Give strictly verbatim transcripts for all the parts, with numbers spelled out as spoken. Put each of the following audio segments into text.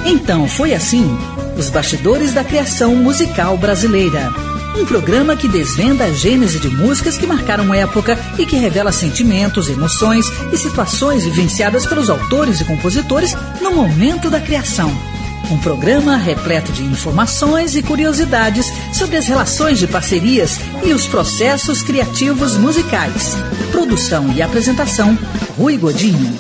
Então foi assim, os bastidores da criação musical brasileira. Um programa que desvenda a gênese de músicas que marcaram época e que revela sentimentos, emoções e situações vivenciadas pelos autores e compositores no momento da criação. Um programa repleto de informações e curiosidades sobre as relações de parcerias e os processos criativos musicais. Produção e apresentação, Rui Godinho.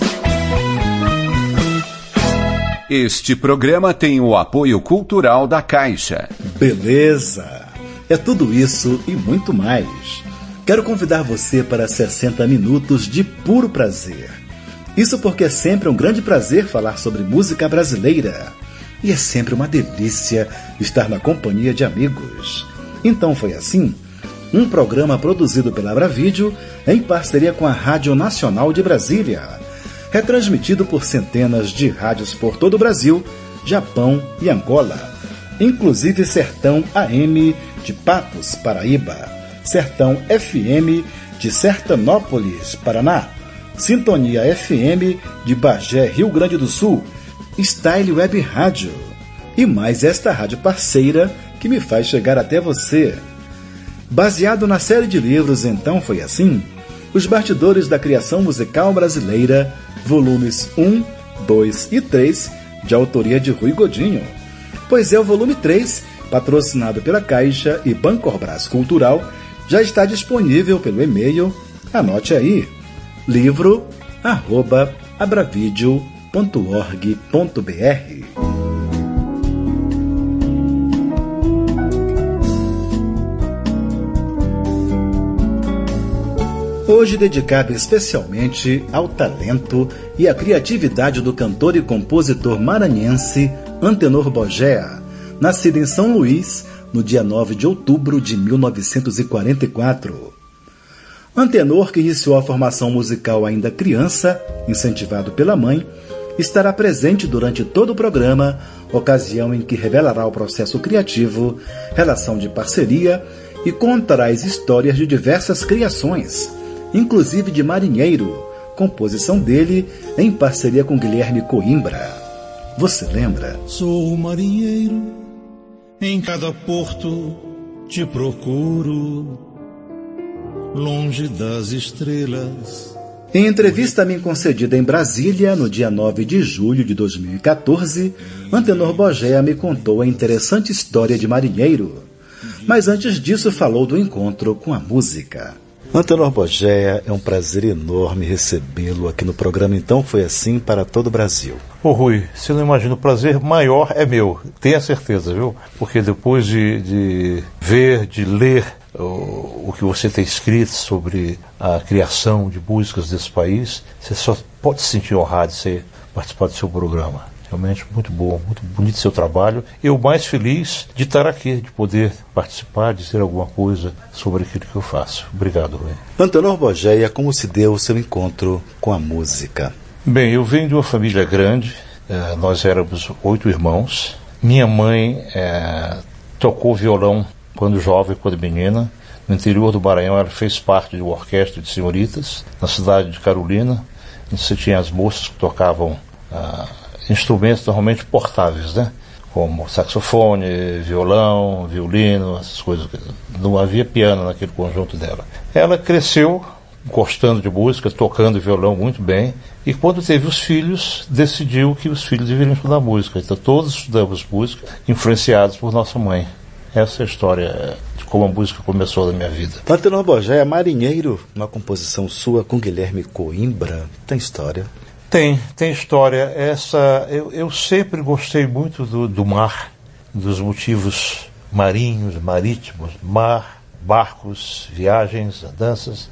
Este programa tem o apoio cultural da Caixa. Beleza! É tudo isso e muito mais. Quero convidar você para sessenta minutos de puro prazer. Isso porque é sempre um grande prazer falar sobre música brasileira. E é sempre uma delícia estar na companhia de amigos. Então foi assim, um programa produzido pela Abravídeo em parceria com a Rádio Nacional de Brasília, retransmitido por centenas de rádios por todo o Brasil, Japão e Angola, inclusive Sertão A M de Patos, Paraíba, Sertão F M de Sertanópolis, Paraná, Sintonia F M de Bagé, Rio Grande do Sul, Style Web Rádio e mais esta rádio parceira que me faz chegar até você. Baseado na série de livros Então Foi Assim, Os Bastidores da Criação Musical Brasileira, volumes um, dois e três, de autoria de Rui Godinho. Pois é, o volume três, patrocinado pela Caixa e Bancorbras Cultural, já está disponível pelo e-mail, anote aí, livro arroba abravideo ponto org ponto br. Hoje dedicado especialmente ao talento e à criatividade do cantor e compositor maranhense Antenor Bogea, nascido em São Luís no dia nove de outubro de mil novecentos e quarenta e quatro. Antenor, que iniciou a formação musical ainda criança, incentivado pela mãe, estará presente durante todo o programa, ocasião em que revelará o processo criativo, relação de parceria e contará as histórias de diversas criações, inclusive de Marinheiro, composição dele em parceria com Guilherme Coimbra. Você lembra? Sou marinheiro, em cada porto te procuro, longe das estrelas. Em entrevista a mim concedida em Brasília, no dia nove de julho de dois mil e quatorze, Antenor Bogea me contou a interessante história de Marinheiro. Mas antes disso falou do encontro com a música. Antenor Bogea, é um prazer enorme recebê-lo aqui no programa Então Foi Assim para todo o Brasil. Ô Rui, você não imagina, o prazer maior é meu, tenha certeza, viu? Porque depois de, de ver, de ler o, o que você tem escrito sobre a criação de músicas desse país, você só pode se sentir honrado de ser, participar do seu programa. Realmente muito bom, muito bonito seu trabalho. Eu mais feliz de estar aqui, de poder participar, dizer alguma coisa sobre aquilo que eu faço. Obrigado, Rui. Antenor Bogea, como se deu o seu encontro com a música? Bem, eu venho de uma família grande, eh, nós éramos oito irmãos. Minha mãe eh, tocou violão quando jovem, quando menina. No interior do Maranhão, ela fez parte de uma orquestra de senhoritas, na cidade de Carolina. Você tinha as moças que tocavam ah, instrumentos normalmente portáveis, né? Como saxofone, violão, violino, essas coisas. Não havia piano naquele conjunto dela. Ela cresceu gostando de música, tocando violão muito bem, e quando teve os filhos, decidiu que os filhos deveriam estudar música. Então todos estudamos música, influenciados por nossa mãe. Essa é a história de como a música começou na minha vida. Antenor Bogea, Marinheiro, uma composição sua com Guilherme Coimbra, tem história? Tem, tem história. Essa, eu, eu sempre gostei muito do, do mar, dos motivos marinhos, marítimos, mar, barcos, viagens, andanças.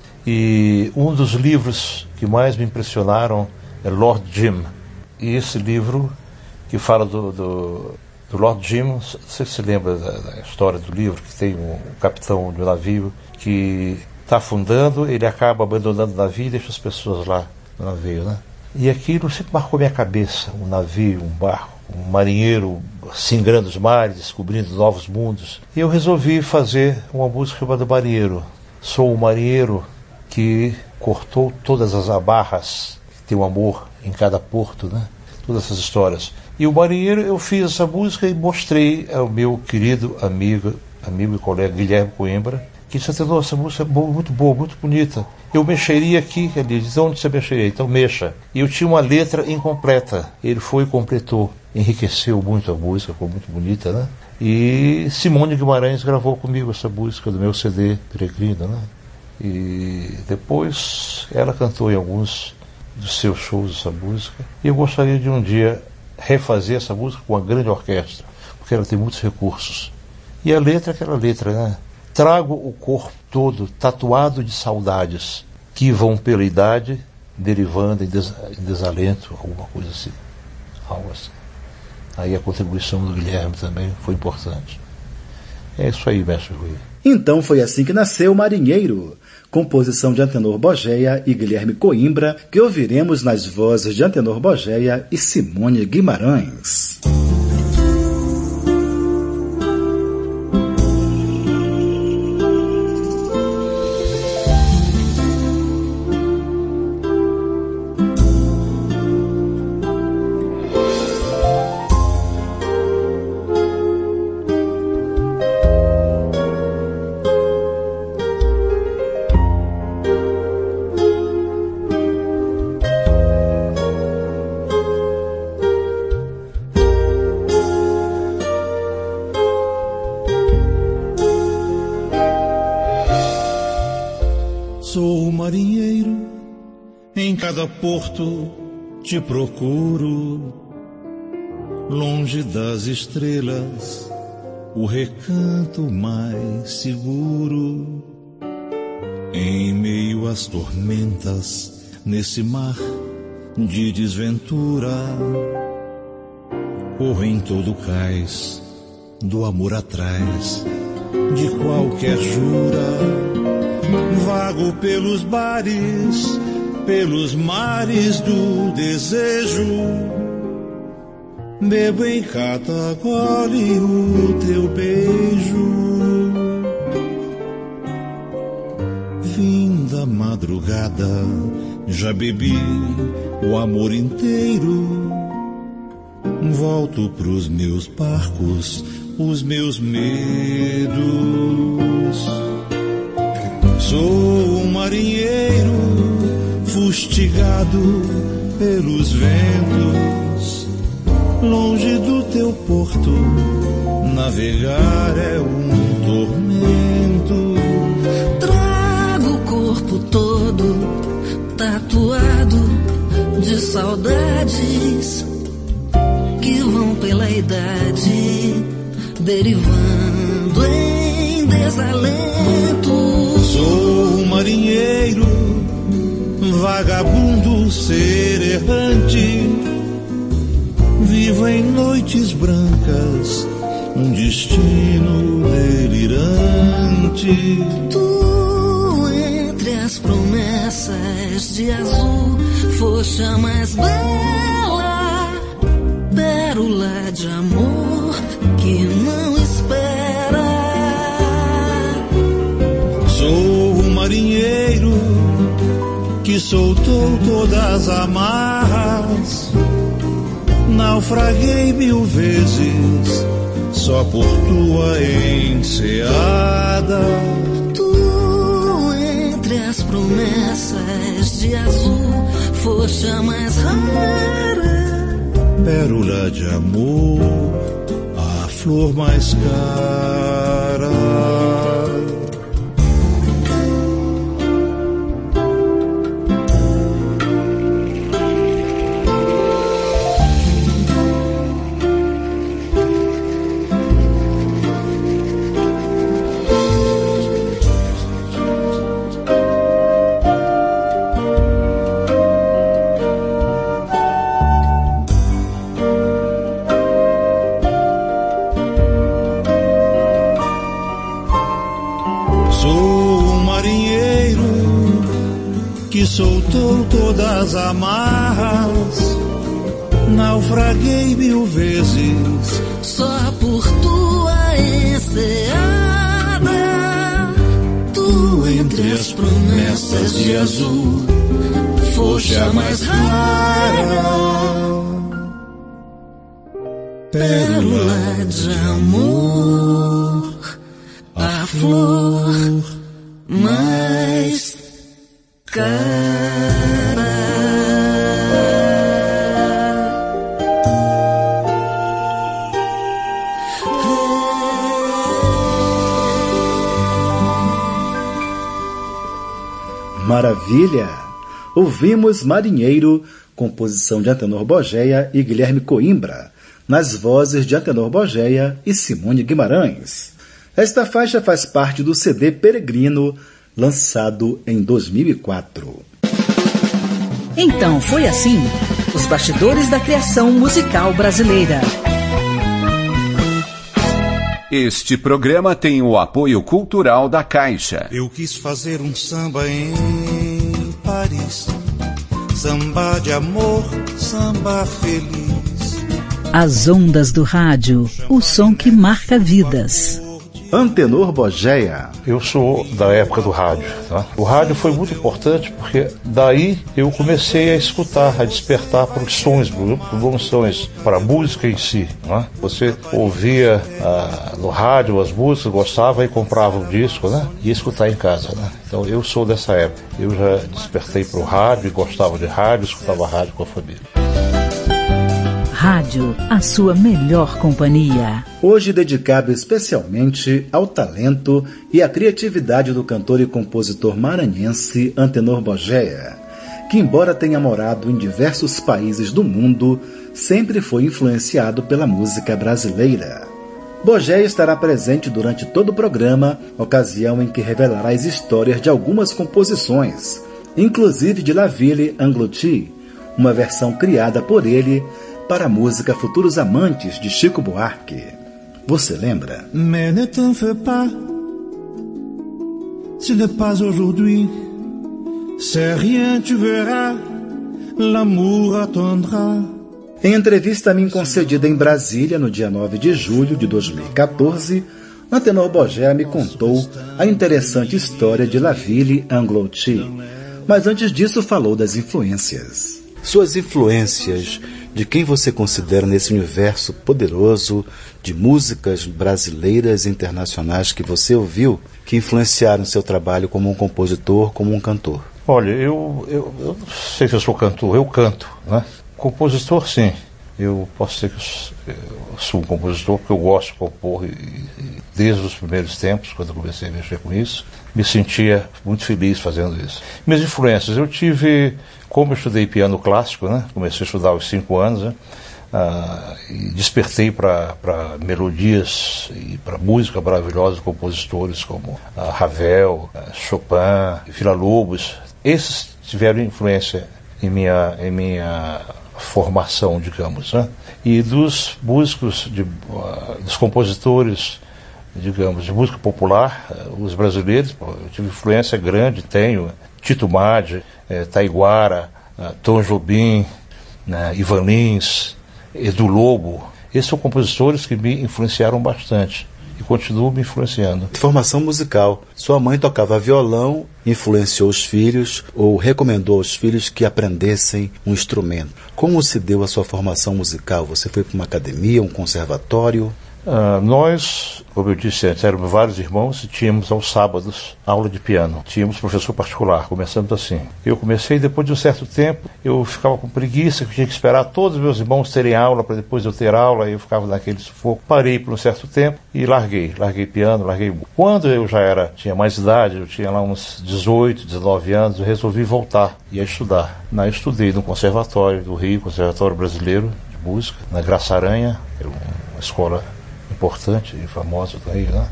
E um dos livros que mais me impressionaram é Lord Jim. E esse livro que fala do, do, do Lord Jim, você se lembra da, da história do livro, que tem um, um capitão de um navio que está afundando, ele acaba abandonando o navio e deixa as pessoas lá no navio, né? E aquilo sempre marcou minha cabeça, um navio, um barco, um marinheiro singrando os mares, descobrindo novos mundos. E eu resolvi fazer uma música chamada Marinheiro. Sou um marinheiro que cortou todas as amarras, que tem o amor em cada porto, né? Todas essas histórias. E o Marinheiro, eu fiz essa música e mostrei ao meu querido amigo, amigo e colega Guilherme Coimbra, que disse, Atenor, essa música é boa, muito boa, muito bonita. Eu mexeria aqui. Ele disse, onde você mexeria? Então mexa. E eu tinha uma letra incompleta. Ele foi e completou. Enriqueceu muito a música, ficou muito bonita, né? E Simone Guimarães gravou comigo essa música do meu C D Peregrino, né? E depois ela cantou em alguns dos seus shows essa música. E eu gostaria de um dia refazer essa música com uma grande orquestra, porque ela tem muitos recursos. E a letra é aquela letra, né? Trago o corpo todo tatuado de saudades que vão pela idade derivando em, des- em desalento, alguma coisa assim. Algo assim. Aí a contribuição do Guilherme também foi importante. É isso aí, mestre Rui. Então foi assim que nasceu Marinheiro, composição de Antenor Bogeia e Guilherme Coimbra, que ouviremos nas vozes de Antenor Bogeia e Simone Guimarães. Sou marinheiro, em cada porto te procuro, longe das estrelas, o recanto mais seguro. Em meio às tormentas, nesse mar de desventura, corro em todo o cais do amor atrás de qualquer jura. Vago pelos bares, pelos mares do desejo, bebo em cada gole o teu beijo. Fim da madrugada, já bebi o amor inteiro. Volto pros meus barcos, os meus medos. Sou um marinheiro fustigado pelos ventos, longe do teu porto, navegar é um tormento. Trago o corpo todo tatuado de saudades que vão pela idade, derivando em desalento. Sou um marinheiro, vagabundo, ser errante, vivo em noites brancas, um destino delirante. Tu, entre as promessas de azul, focha mais bela, pérola de amor que não espera. Sou um marinheiro que soltou todas as amarras, naufraguei mil vezes só por tua enseada. Tu, entre as promessas de azul, focha mais rara, pérola de amor, a flor mais cara. Soltou todas as amarras, naufraguei mil vezes só por tua enseada. Tu, entre as promessas de azul, focha mais rara, pérola de amor, a flor mais cara. Maravilha! Ouvimos Marinheiro, composição de Antenor Bogeia e Guilherme Coimbra, nas vozes de Antenor Bogeia e Simone Guimarães. Esta faixa faz parte do C D Peregrino, lançado em dois mil e quatro. Então foi assim, os bastidores da criação musical brasileira. Este programa tem o apoio cultural da Caixa. Eu quis fazer um samba em Paris, samba de amor, samba feliz. As ondas do rádio, o som que marca vidas. Antenor Bogeia. Eu sou da época do rádio. Tá? O rádio foi muito importante porque daí eu comecei a escutar, a despertar para os sons, para os sons, para a música em si. Tá? Você ouvia ah, no rádio as músicas, gostava e comprava um disco, né? E ia escutar em casa. Né? Então eu sou dessa época. Eu já despertei para o rádio e gostava de rádio, escutava rádio com a família. Rádio, a sua melhor companhia. Hoje dedicado especialmente ao talento e à criatividade do cantor e compositor maranhense Antenor Bogeia, que embora tenha morado em diversos países do mundo, sempre foi influenciado pela música brasileira. Bogeia estará presente durante todo o programa, ocasião em que revelará as histórias de algumas composições, inclusive de La Ville Engloutie, uma versão criada por ele para a música Futuros Amantes, de Chico Buarque. Você lembra? Mais ne t'en fais pas, ce n'est pas aujourd'hui, c'est rien, tu verras, l'amour attendra. Em entrevista a mim concedida em Brasília, no dia nove de julho de dois mil e quatorze, Antenor Bogeia me contou a interessante história de La Ville Engloutie. Mas antes disso falou das influências. Suas influências, de quem você considera nesse universo poderoso de músicas brasileiras e internacionais que você ouviu, que influenciaram seu trabalho como um compositor, como um cantor? Olha, eu, eu, eu não sei se eu sou cantor, eu canto, né? Compositor, sim. Eu posso dizer que eu sou um compositor porque eu gosto de compor e, e desde os primeiros tempos, quando eu comecei a mexer com isso, me sentia muito feliz fazendo isso. Minhas influências, eu tive, como eu estudei piano clássico, né? Comecei a estudar aos cinco anos, né? Ah, e despertei para melodias e para música maravilhosa de compositores como ah, Ravel, ah, Chopin, Villa-Lobos. Esses tiveram influência em minha, em minha formação, digamos, né? E dos músicos, de, uh, dos compositores, digamos, de música popular, uh, os brasileiros, eu tive influência grande, tenho Tito Madge, eh, Taiguara, uh, Tom Jobim, né, Ivan Lins, Edu Lobo. Esses são compositores que me influenciaram bastante e continuam me influenciando. Formação musical. Sua mãe tocava violão, influenciou os filhos ou recomendou aos filhos que aprendessem um instrumento. Como se deu a sua formação musical? Você foi para uma academia, um conservatório? Uh, nós, como eu disse antes, éramos vários irmãos e tínhamos aos sábados aula de piano. Tínhamos professor particular, começamos assim. Eu comecei, depois de um certo tempo, eu ficava com preguiça, que eu tinha que esperar todos os meus irmãos terem aula para depois eu ter aula, e eu ficava naquele sufoco. Parei por um certo tempo e larguei, larguei piano, larguei... Quando eu já era, tinha mais idade, eu tinha lá uns dezoito, dezenove anos, eu resolvi voltar e a estudar. Na, eu estudei no Conservatório do Rio, Conservatório Brasileiro de Música, na Graça Aranha, uma escola importante e famosa do Rio, né?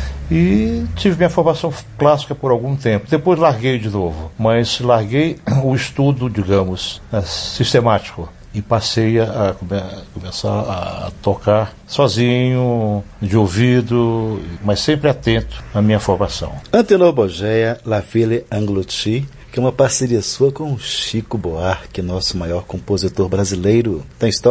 E tive minha formação clássica por algum tempo. Depois larguei de novo, mas larguei o estudo, digamos, sistemático e passei a, come, a começar a tocar sozinho, de ouvido, mas sempre atento à minha formação. Antenor Bogeia, La Ville Engloutie, que é uma parceria sua com Chico Buarque, nosso maior compositor brasileiro. Tem história?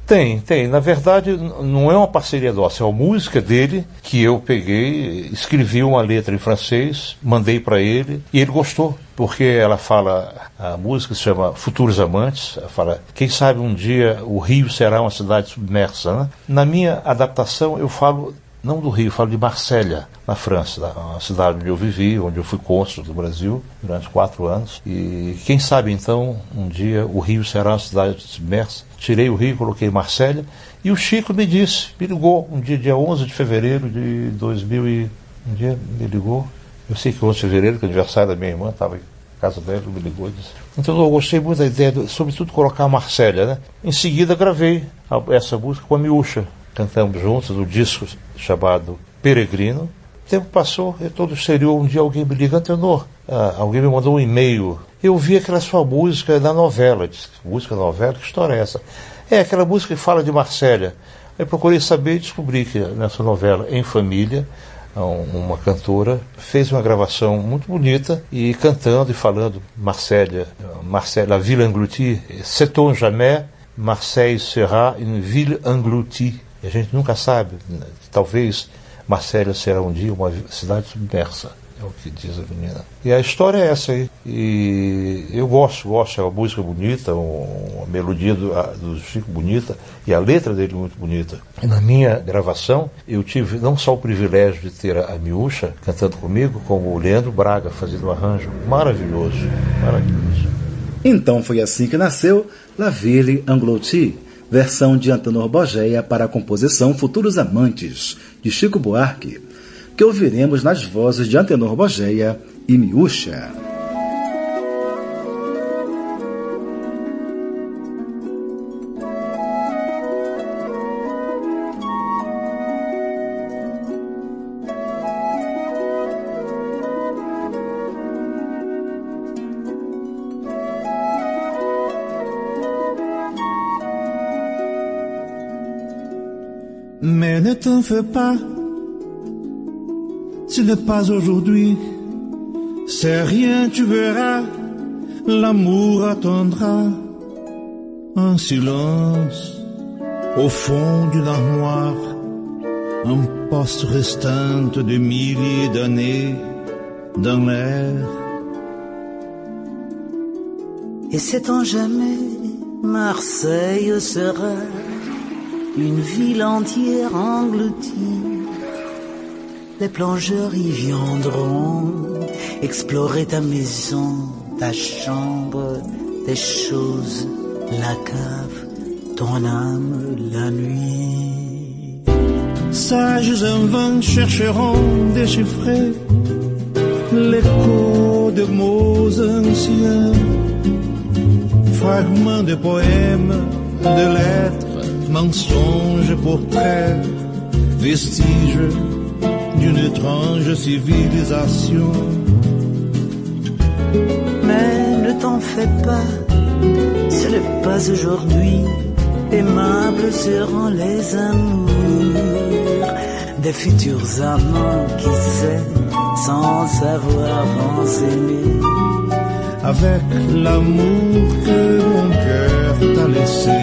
Tem, tem. Na verdade, não é uma parceria nossa, é uma música dele que eu peguei, escrevi uma letra em francês, mandei para ele e ele gostou, porque ela fala, a música se chama Futuros Amantes, ela fala, quem sabe um dia o Rio será uma cidade submersa, né? Na minha adaptação eu falo, não do Rio, eu falo de Marsella, na França, a cidade onde eu vivi, onde eu fui cônsul do Brasil durante quatro anos. E quem sabe então, um dia o Rio será uma cidade submersa. Tirei o Rio, coloquei Marsella, e o Chico me disse, me ligou, um dia, dia onze de fevereiro de dois mil e... Um dia me ligou, eu sei que onze de fevereiro, que é o aniversário da minha irmã, estava em casa dela, me ligou e disse. Então eu gostei muito da ideia, de, sobretudo colocar a Marsella, né? Em seguida gravei a, essa música com a Miúcha. Cantamos juntos o disco chamado Peregrino. O tempo passou, eu todo exterior, um dia alguém me liga, Antenor, ah, alguém me mandou um e-mail. Eu vi aquela sua música da novela. Disse, música da novela? Que história é essa? É aquela música que fala de Marsella. Eu procurei saber e descobri que nessa novela, Em Família, uma cantora fez uma gravação muito bonita e cantando e falando Marsella, Marsella, la ville engloutie, sait-on jamais, Marseille sera une ville engloutie. A gente nunca sabe, talvez Marsella será um dia uma cidade submersa, é o que diz a menina. E a história é essa aí, e eu gosto, gosto, é uma música bonita, uma melodia do, do Chico bonita, e a letra dele muito bonita. E na minha gravação, eu tive não só o privilégio de ter a, a Miúcha cantando comigo, como o Leandro Braga fazendo um arranjo maravilhoso, maravilhoso. Então foi assim que nasceu La Ville Engloutie, versão de Antenor Bogeia para a composição Futuros Amantes, de Chico Buarque, que ouviremos nas vozes de Antenor Bogeia e Miúcha. Mais ne t'en fais pas, ce n'est pas aujourd'hui, c'est rien, tu verras, l'amour attendra, un silence, au fond d'une armoire, un poste restant de milliers d'années dans l'air. Et sait-on jamais, Marseille sera une ville entière engloutie. Les plongeurs y viendront explorer ta maison, ta chambre, tes choses, la cave, ton âme, la nuit. Sages invents chercheront déchiffrer l'écho de mots anciens, fragments de poèmes, de lettres, mensonges, portraits, vestiges d'une étrange civilisation. Mais ne t'en fais pas, ce n'est pas aujourd'hui, aimables seront les amours des futurs amants qui s'aiment sans savoir vont s'aimer. Avec l'amour que mon cœur t'a laissé.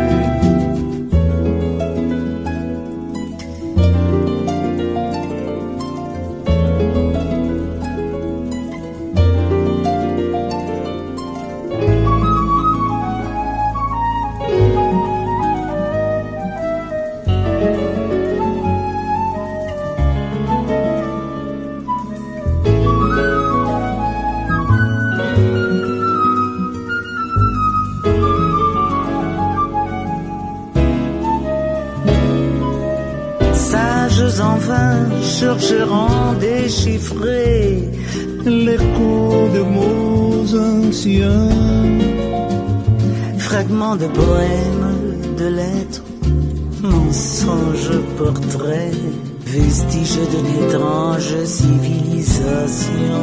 En vain chercheront déchiffrer l'écho de mots anciens, fragments de poèmes, de lettres, mensonges, portraits, vestiges d'une étrange civilisation.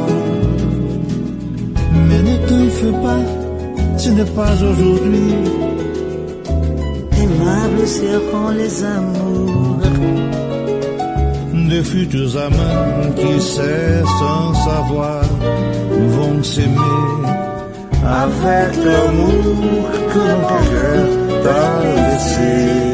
Mais ne t'en fais pas, ce n'est pas aujourd'hui. Aimables seront les amours de futurs amants qui cessent sans savoir vont s'aimer avec l'amour que l'on t'a laissé.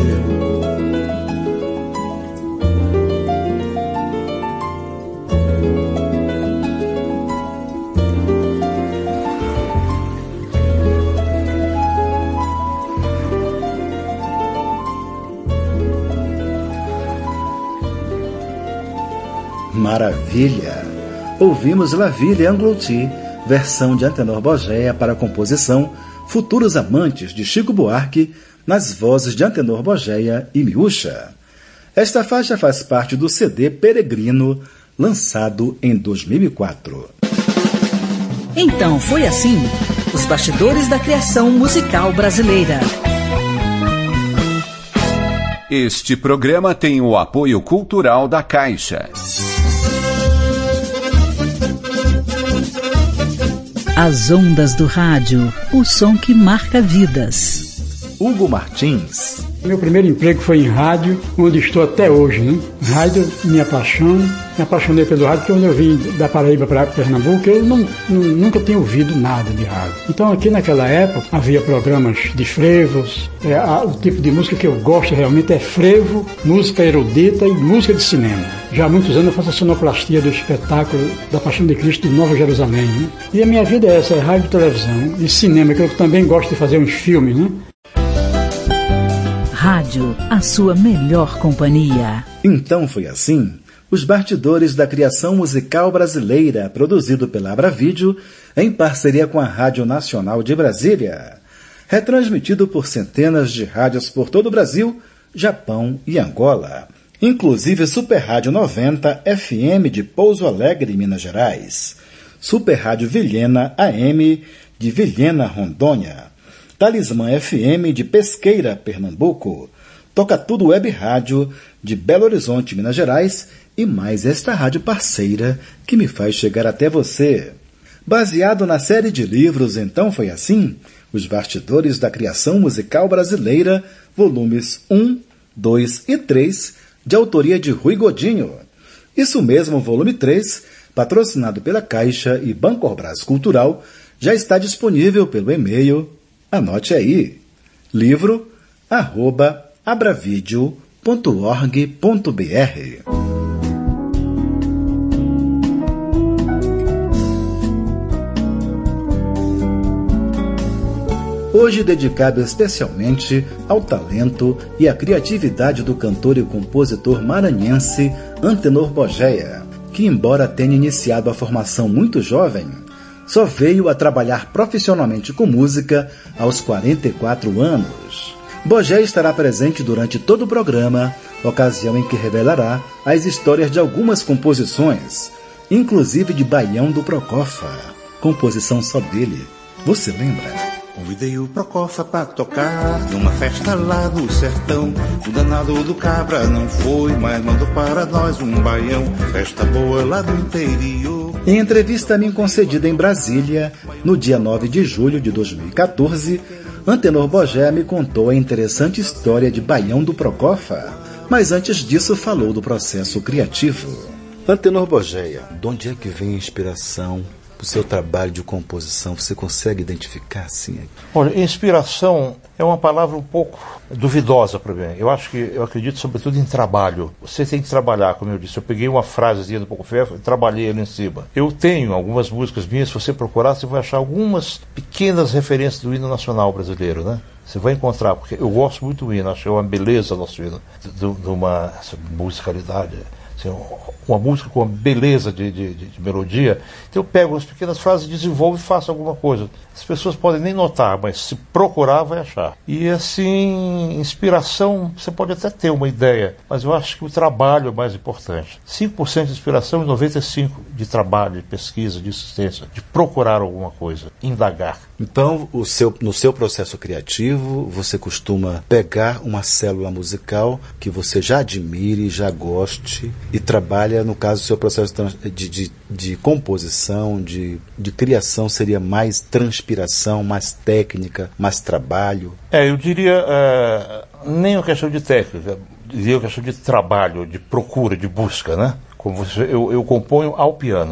Maravilha! Ouvimos La Ville Engloutie, versão de Antenor Bogéia para a composição Futuros Amantes de Chico Buarque, nas vozes de Antenor Bogéia e Miúcha. Esta faixa faz parte do C D Peregrino, lançado em dois mil e quatro. Então foi assim, os bastidores da criação musical brasileira. Este programa tem o apoio cultural da Caixa. As ondas do rádio, o som que marca vidas. Hugo Martins. Meu primeiro emprego foi em rádio, onde estou até hoje, né? Rádio, minha paixão, me apaixonei pelo rádio, porque quando eu vim da Paraíba para Pernambuco, eu não, não, nunca tinha ouvido nada de rádio. Então aqui naquela época havia programas de frevos, é, a, o tipo de música que eu gosto realmente é frevo, música erudita e música de cinema. Já há muitos anos eu faço a sonoplastia do espetáculo da Paixão de Cristo de Nova Jerusalém, né? E a minha vida é essa, é rádio, televisão e cinema, que eu também gosto de fazer uns filmes, né? Rádio, a sua melhor companhia. Então foi assim, os bastidores da criação musical brasileira, produzido pela Abravídeo, em parceria com a Rádio Nacional de Brasília. Retransmitido por centenas de rádios por todo o Brasil, Japão e Angola. Inclusive Super Rádio noventa F M de Pouso Alegre, Minas Gerais. Super Rádio Vilhena A M de Vilhena, Rondônia. Talismã F M de Pesqueira, Pernambuco, Toca Tudo Web Rádio de Belo Horizonte, Minas Gerais, e mais esta rádio parceira que me faz chegar até você. Baseado na série de livros Então Foi Assim, Os Bastidores da Criação Musical Brasileira, volumes um, dois e três, de autoria de Rui Godinho. Isso mesmo, volume três, patrocinado pela Caixa e Bancorbras Cultural, já está disponível pelo e-mail. Anote aí, livro arroba abravideo ponto org ponto br. Hoje dedicado especialmente ao talento e à criatividade do cantor e compositor maranhense Antenor Bogéia, que embora tenha iniciado a formação muito jovem, só veio a trabalhar profissionalmente com música aos quarenta e quatro anos. Bogéia estará presente durante todo o programa, ocasião em que revelará as histórias de algumas composições, inclusive de Baião do Procofa, composição só dele. Você lembra? Convidei o Procofa pra tocar numa festa lá do sertão. O danado do cabra não foi, mas mandou para nós um baião. Festa boa lá do interior. Em entrevista a mim concedida em Brasília, no dia nove de julho de dois mil e quatorze, Antenor Bogéia me contou a interessante história de Baião do Procofa, mas antes disso falou do processo criativo. Antenor Bogéia, de onde é que vem a inspiração para o seu trabalho de composição? Você consegue identificar assim? Olha, inspiração é uma palavra um pouco duvidosa para mim. Eu acho que eu acredito sobretudo em trabalho. Você tem que trabalhar, como eu disse. Eu peguei uma frasezinha do Pouco Ferro e trabalhei ela em cima. Eu tenho algumas músicas minhas, se você procurar, você vai achar algumas pequenas referências do hino nacional brasileiro, né? Você vai encontrar, porque eu gosto muito do hino, acho uma beleza do nosso hino, de, de uma musicalidade, assim, uma música com uma beleza de, de, de, de melodia. Então eu pego as pequenas frases, desenvolvo e faço alguma coisa. As pessoas podem nem notar, mas se procurar vai achar. E assim, inspiração, você pode até ter uma ideia, mas eu acho que o trabalho é mais importante. cinco por cento de inspiração e noventa e cinco por cento de trabalho, de pesquisa, de insistência, de procurar alguma coisa, indagar. Então, o seu, no seu processo criativo, você costuma pegar uma célula musical que você já admire, já goste, e trabalha, no caso, o seu processo de, de, de composição, de, de criação, seria mais transpiração, mais técnica, mais trabalho? É, eu diria, é, nem uma questão de técnica, eu diria uma questão de trabalho, de procura, de busca, né? Como você, eu, eu componho ao piano, né?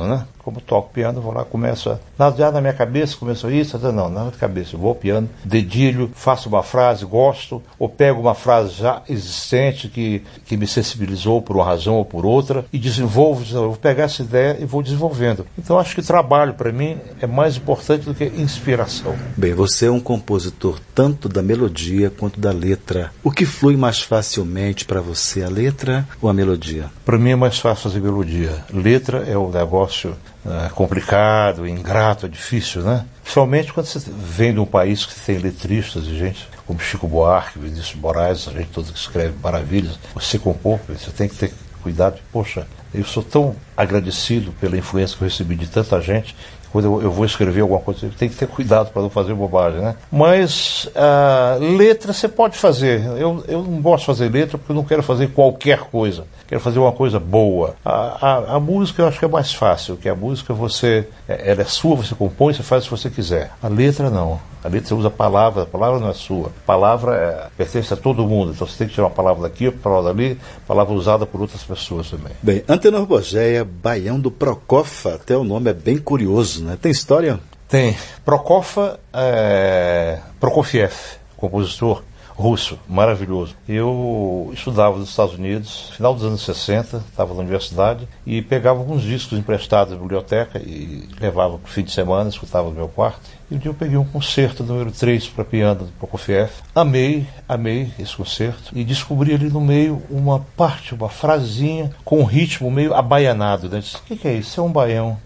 como eu toco piano, eu vou lá, começo a... Nada na minha cabeça, começou isso, não, não na minha cabeça, eu vou ao piano, dedilho, faço uma frase, gosto, ou pego uma frase já existente que, que me sensibilizou por uma razão ou por outra, e desenvolvo, eu vou pegar essa ideia e vou desenvolvendo. Então acho que trabalho, para mim, é mais importante do que inspiração. Bem, você é um compositor tanto da melodia quanto da letra. O que flui mais facilmente para você, a letra ou a melodia? Para mim é mais fácil fazer melodia. Letra é um negócio uh, complicado, ingrato, é difícil, né? Somente quando você vem de um país que tem letristas e gente como Chico Buarque, Vinícius de Moraes, a gente toda que escreve maravilhas, você compor, você tem que ter cuidado. Poxa, eu sou tão agradecido pela influência que eu recebi de tanta gente. Quando eu, eu vou escrever alguma coisa, eu tenho que ter cuidado para não fazer bobagem, né? Mas uh, letra você pode fazer. Eu, eu não gosto de fazer letra porque eu não quero fazer qualquer coisa. Quero fazer uma coisa boa. A, a, a música eu acho que é mais fácil, que a música você, ela é sua, você compõe, você faz o que você quiser. A letra não. A letra você usa a palavra, a palavra não é sua. A palavra é, pertence a todo mundo. Então você tem que tirar uma palavra daqui, uma palavra dali, palavra usada por outras pessoas também. Bem, Antenor Borgeia, Baião do Prokofa, até o nome é bem curioso, né? Tem história? Tem. Prokofa, é... Prokofiev, compositor russo, maravilhoso. Eu estudava nos Estados Unidos, final dos anos sessenta, estava na universidade, e pegava alguns discos emprestados na biblioteca e levava para o fim de semana, escutava no meu quarto. E um dia eu peguei um concerto número três para piano do Prokofiev. Amei, amei esse concerto. E descobri ali no meio uma parte, uma frasezinha com um ritmo meio abaianado. Né? Disse, o que, que é isso? Isso é um baião.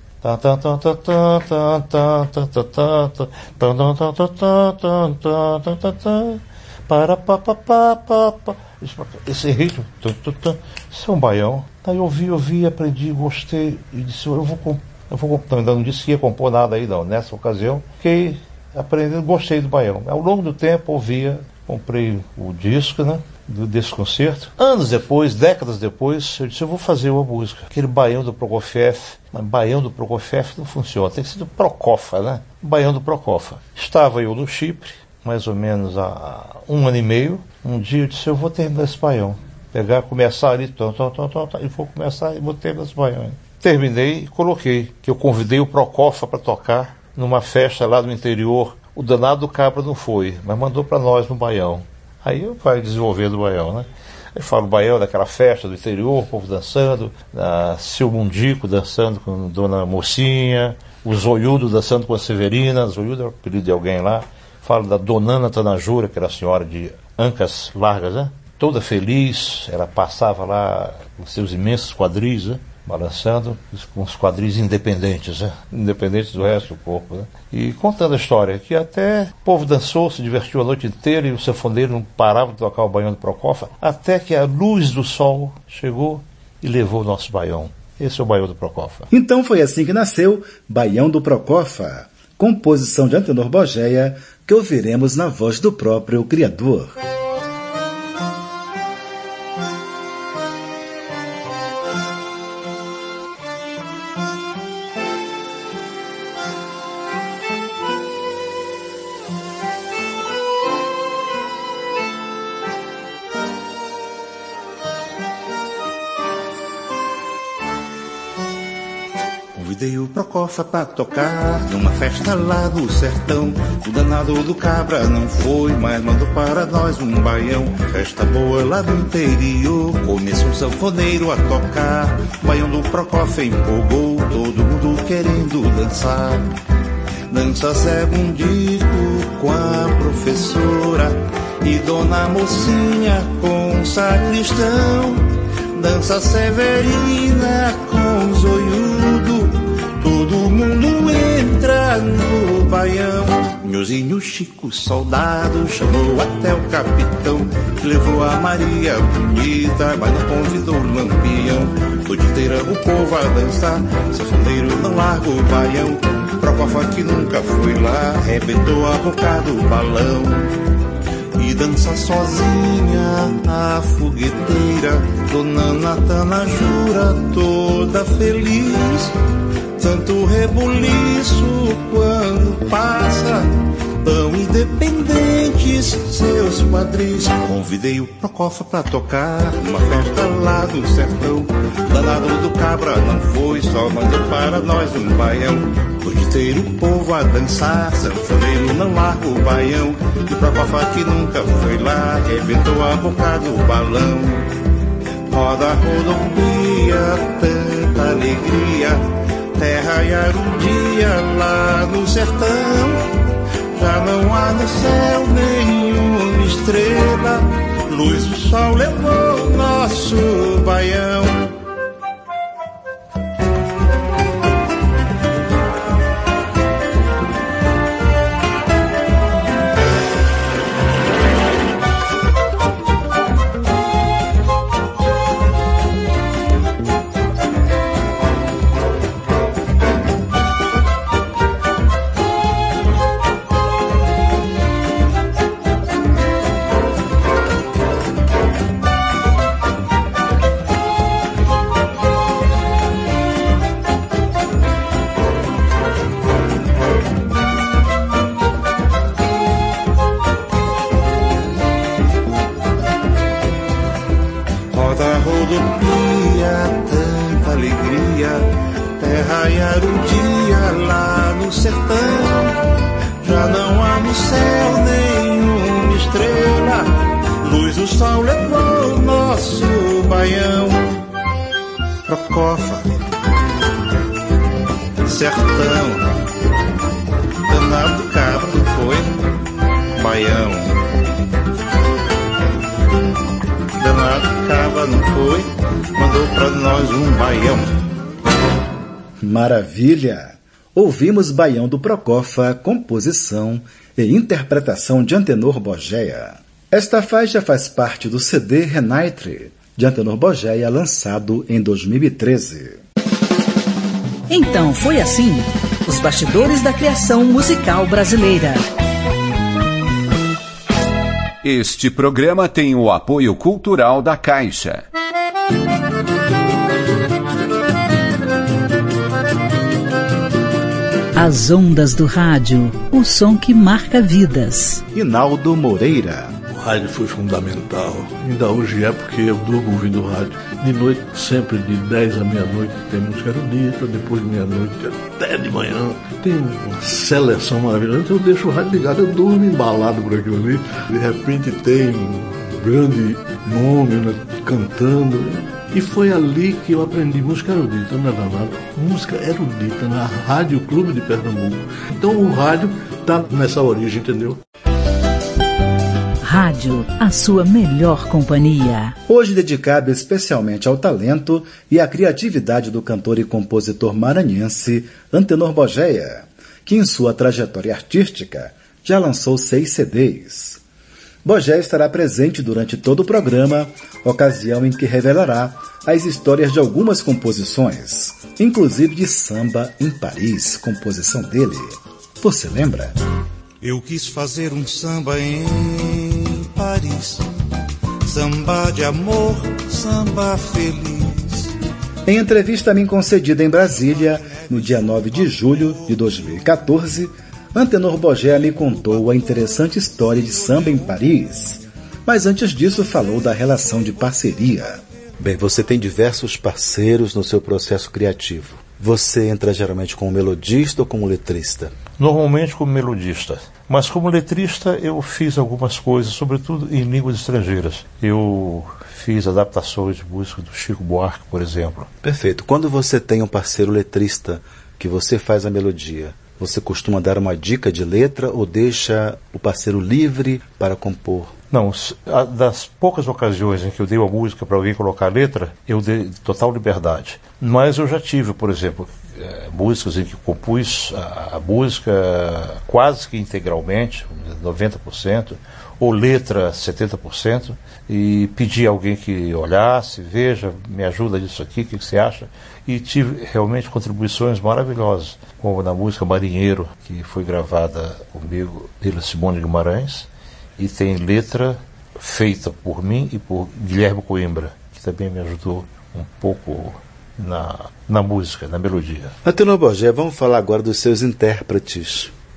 Para, pa, pa, pa, pa, pa. Esse ritmo, isso é um baião. Aí eu ouvi, ouvi, aprendi, gostei e disse, eu vou compor. Eu vou, não, não disse que ia compor nada aí não. Nessa ocasião, fiquei aprendendo, gostei do baião. Ao longo do tempo, ouvia, comprei o disco, né, desse concerto. Anos depois, décadas depois, eu disse, eu vou fazer uma música. Aquele baião do Prokofiev, mas baião do Prokofiev não funciona, tem que ser do Prokofa, né? Baião do Prokofa. Estava eu no Chipre, mais ou menos há um ano e meio. Um dia eu disse, eu vou terminar esse baião. Pegar, começar ali, tom, tom, tom, tom, tom, e vou começar e vou terminar esse baião. Terminei e coloquei, que eu convidei o Prokofa para tocar numa festa lá no interior. O danado do Cabra não foi, mas mandou para nós no baião. Aí eu vai desenvolvendo o baião, né? Eu falo baião daquela festa do interior, o povo dançando, a Seu Mundico dançando com Dona Mocinha, o Zoiudo dançando com a Severina, Zoiudo é o apelido de alguém lá. Falo da Donana Tanajura, que era a senhora de ancas largas, né? Toda feliz, ela passava lá com seus imensos quadris, né? Balançando com os quadris independentes, né? Independentes do resto do corpo, né? E contando a história, que até o povo dançou, se divertiu a noite inteira e o sanfoneiro não parava de tocar o baião do Prokofa, até que a luz do sol chegou e levou o nosso baião. Esse é o baião do Prokofa. Então foi assim que nasceu Baião do Prokofa, composição de Antenor Borgeia, que ouviremos na voz do próprio criador. Convidei o Prokofa pra tocar numa festa lá do sertão. O danado do Cabra não foi, mas mandou para nós um baião. Festa boa lá do interior, começou um sanfoneiro a tocar. O baião do Prokofa empolgou, todo mundo querendo dançar. Dança Segundico com a professora e Dona Mocinha com o sacristão. Dança Severina com o Zoiudo, todo mundo entra no baião. Nhãozinho Chico, soldado, chamou até o capitão, que levou a Maria bonita, mas não convidou o Lampião. Noite inteira o povo a dançar, sanfoneiro não larga o baião. Prokofa que nunca foi lá, arrebentou a boca do balão. E dança sozinha a fogueteira, Dona Natana jura toda feliz. Tanto rebuliço quando passa, tão independente quis seus quadris. Convidei o Procofa pra tocar numa festa lá do sertão. Danado do cabra não foi, só mandou para nós um baião. Hoje ter o povo a dançar, sanfoneiro não larga o baião. E o Procofa que nunca foi lá, rebentou a boca do balão. Roda, rodovia, tanta alegria, terra e ar um dia lá no sertão. Já não há no céu nenhuma estrela, luz do sol levou o nosso baião. Maravilha! Ouvimos Baião do Procofa, composição e interpretação de Antenor Bogeia. Esta faixa faz parte do C D Renaitre, de Antenor Bogeia, lançado em dois mil e treze. Então foi assim, os bastidores da criação musical brasileira. Este programa tem o apoio cultural da Caixa. As ondas do rádio, o som que marca vidas. Hinaldo Moreira. O rádio foi fundamental. Ainda hoje é, porque eu durmo ouvindo rádio. De noite, sempre de dez à meia-noite, tem música erudita. Depois de meia-noite, até de manhã. Tem uma seleção maravilhosa. Então eu deixo o rádio ligado, eu durmo embalado por aquilo ali. De repente tem um grande nome, né, cantando. E foi ali que eu aprendi música erudita, não é danado? Música erudita na Rádio Clube de Pernambuco. Então o rádio está nessa origem, entendeu? Rádio, a sua melhor companhia. Hoje dedicado especialmente ao talento e à criatividade do cantor e compositor maranhense Antenor Bogeia, que em sua trajetória artística já lançou seis C Ds. Bogeia estará presente durante todo o programa, ocasião em que revelará as histórias de algumas composições, inclusive de Samba em Paris, composição dele. Você lembra? Eu quis fazer um samba em Paris, samba de amor, samba feliz. Em entrevista a mim concedida em Brasília, no dia nove de julho de dois mil e quatorze, Antenor Bogeia me contou a interessante história de Samba em Paris, mas antes disso falou da relação de parceria. Bem, você tem diversos parceiros no seu processo criativo. Você entra geralmente como melodista ou como letrista? Normalmente como melodista, mas como letrista eu fiz algumas coisas, sobretudo em línguas estrangeiras. Eu fiz adaptações de música do Chico Buarque, por exemplo. Perfeito. Quando você tem um parceiro letrista que você faz a melodia, você costuma dar uma dica de letra ou deixa o parceiro livre para compor? Não, das poucas ocasiões em que eu dei uma música para alguém colocar a letra, eu dei total liberdade. Mas eu já tive, por exemplo, é, músicas em que compus a, a música quase que integralmente, noventa por cento, ou letra setenta por cento, e pedi a alguém que olhasse, veja, me ajuda nisso aqui, o que, que você acha? E tive realmente contribuições maravilhosas, como na música Marinheiro, que foi gravada comigo pela Simone Guimarães, e tem letra feita por mim e por Guilherme Coimbra, que também me ajudou um pouco na, na música, na melodia. Antenor Bogeia, vamos falar agora dos seus intérpretes.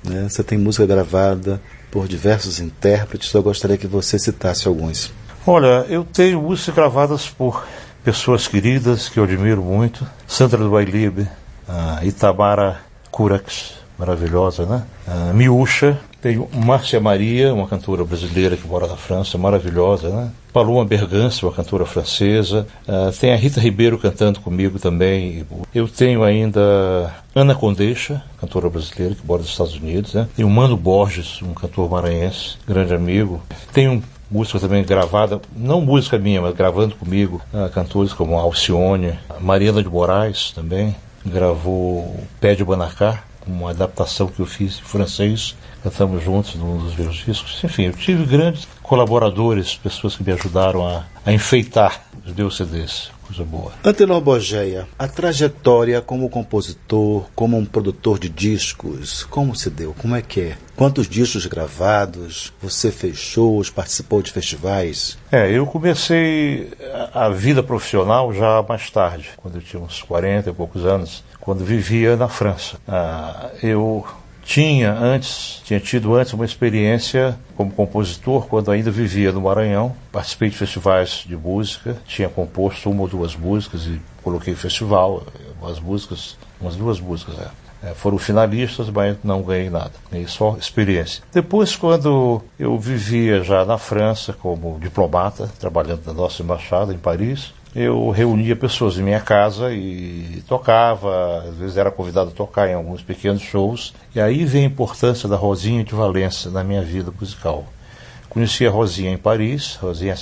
né? Você tem música gravada por diversos intérpretes, eu gostaria que você citasse alguns. Olha, eu tenho músicas gravadas por pessoas queridas que eu admiro muito. Sandra do Bailibe, a Itamara Curax, maravilhosa, né? A Miúcha, tenho Márcia Maria, uma cantora brasileira que mora na França, maravilhosa, né? Paloma Bergance, uma cantora francesa. Uh, tem a Rita Ribeiro cantando comigo também. Eu tenho ainda Ana Condeixa, cantora brasileira que mora nos Estados Unidos, né? Tem o Mano Borges, um cantor maranhense, grande amigo. Tenho música também gravada, não música minha, mas gravando comigo, uh, cantores como Alcione, Mariana de Moraes também, gravou Pé de Banacá, uma adaptação que eu fiz em francês, cantamos juntos num dos meus discos. Enfim, eu tive grandes colaboradores, pessoas que me ajudaram a, a enfeitar os meus C Ds. Coisa boa. Antenor Borgeia, a trajetória como compositor, como um produtor de discos, como se deu? Como é que é? Quantos discos gravados? Você fez shows, participou de festivais? É, eu comecei a, a vida profissional já mais tarde, quando eu tinha uns quarenta e poucos anos, quando vivia na França. Ah, eu tinha antes, tinha tido antes uma experiência como compositor quando ainda vivia no Maranhão. Participei de festivais de música, tinha composto uma ou duas músicas e coloquei em festival, umas músicas, umas duas músicas, é. É, foram finalistas, mas não ganhei nada, ganhei só experiência. Depois, quando eu vivia já na França como diplomata, trabalhando na nossa embaixada em Paris, eu reunia pessoas em minha casa e tocava, às vezes era convidado a tocar em alguns pequenos shows. E aí vem a importância da Rosinha de Valença na minha vida musical. Conheci a Rosinha em Paris, Rosinha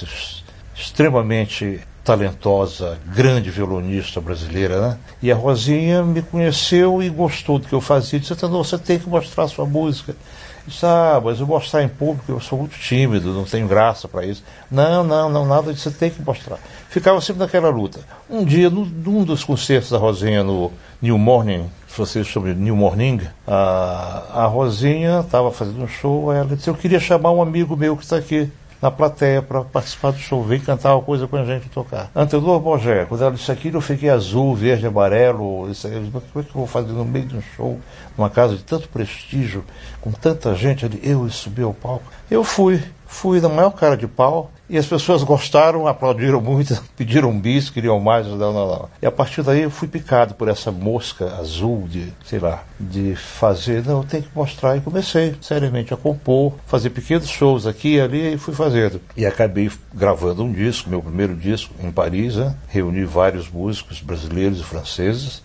extremamente talentosa, grande violonista brasileira, né? E a Rosinha me conheceu e gostou do que eu fazia. Disse, você tem que mostrar a sua música. Disse, ah, mas eu mostrar em público, eu sou muito tímido, não tenho graça para isso. Não, não, não, nada disso, você tem que mostrar. Ficava sempre naquela luta. Um dia, no, num dos concertos da Rosinha no New Morning, francês sobre New Morning, a, a Rosinha estava fazendo um show, ela disse, eu queria chamar um amigo meu que está aqui na plateia para participar do show, vem cantar uma coisa com a gente tocar. Antenor Borgeia, quando ela disse aquilo, eu fiquei azul, verde, amarelo. Disse, como é que eu vou fazer no meio de um show, numa casa de tanto prestígio, com tanta gente ali, eu subi ao palco? Eu fui, fui na maior cara de pau, e as pessoas gostaram, aplaudiram muito, pediram um bis, queriam mais, não, não, não. E a partir daí eu fui picado por essa mosca azul de, sei lá, de fazer, não, eu tenho que mostrar. E comecei, seriamente, a compor, fazer pequenos shows aqui e ali, e fui fazendo. E acabei gravando um disco, meu primeiro disco, em Paris, né? Reuni vários músicos brasileiros e franceses,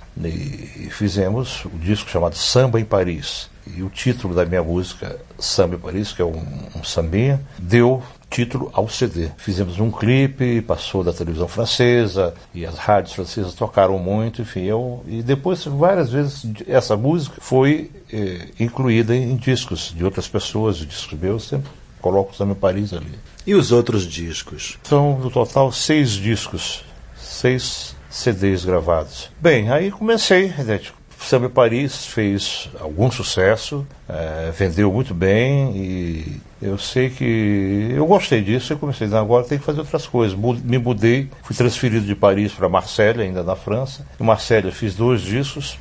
e fizemos o um disco chamado Samba em Paris. E o título da minha música, Samba em Paris, que é um, um sambinha, deu título ao C D. Fizemos um clipe, passou da televisão francesa, e as rádios francesas tocaram muito, enfim, eu, e depois várias vezes essa música foi eh, incluída em, em discos de outras pessoas, de discos meus, sempre coloco o Samba em Paris ali. E os outros discos? São, no total, seis discos, seis C Ds gravados. Bem, aí comecei, né, Samba em Paris fez algum sucesso, é, vendeu muito bem, e eu sei que eu gostei disso, eu comecei a dizer, agora tem que fazer outras coisas. Me mudei, fui transferido de Paris para Marselha, ainda na França. Em Marselha fiz dois discos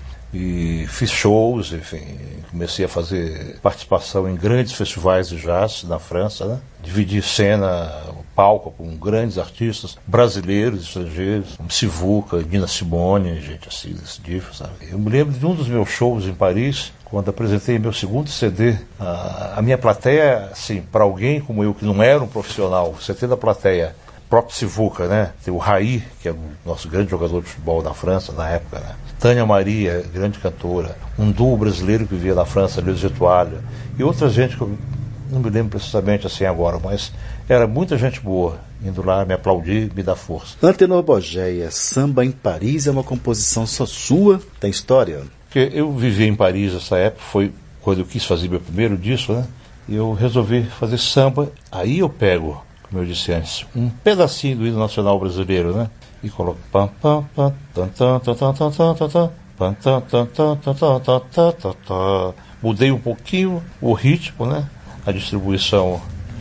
e fiz shows, enfim, comecei a fazer participação em grandes festivais de jazz na França, né? Dividi cena, palco com grandes artistas brasileiros, estrangeiros, como Sivuca, Nina Simone, gente assim desse nível, sabe? Eu me lembro de um dos meus shows em Paris, quando apresentei meu segundo C D, a, a minha plateia, assim, para alguém como eu, que não era um profissional, você tem da plateia, próprio Sivuca, né? Tem o Raí, que é o nosso grande jogador de futebol da França na época, né? Tânia Maria, grande cantora, um duo brasileiro que vivia na França, Luiz Getualho, e outra gente que eu não me lembro precisamente assim agora, mas era muita gente boa indo lá me aplaudir, me dar força. Antenor Borgeia, Samba em Paris é uma composição só sua? Tem história? Porque eu vivi em Paris nessa época, foi quando eu quis fazer meu primeiro disco, né? E eu resolvi fazer samba. Aí eu pego, como eu disse antes, um pedacinho do hino nacional brasileiro, né? E coloco pam pam pam tan tan tan tan tan tan tan pam tan tan tan tan tan tan tan. Mudei um pouquinho o ritmo, né? A distribuição